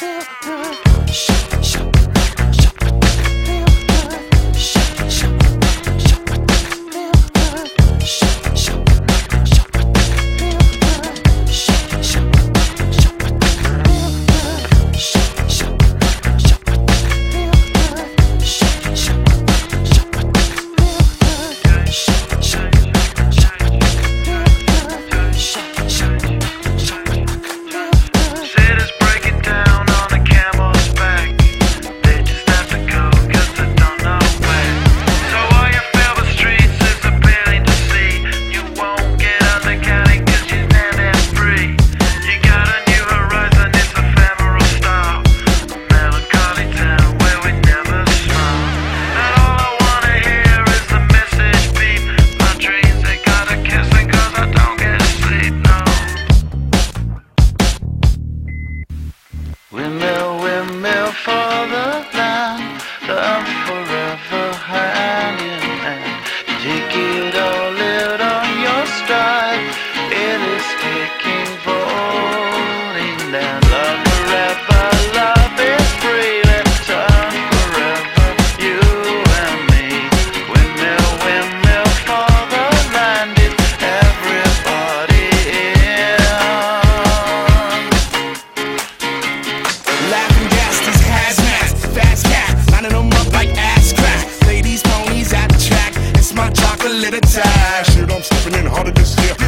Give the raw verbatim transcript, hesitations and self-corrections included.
Windmill, windmill for the land, love forever hand in hand. Take it all, live on your stride. It is taking, falling down. Love forever, love is free. Let's turn forever, you and me. Windmill, windmill for the land, is everybody in. Laughing gas, these hazmats, fast cats, lining them up like ass crack. Ladies, ponies at the track, it's my chocolate attack. Shit, I'm stepping in harder this year.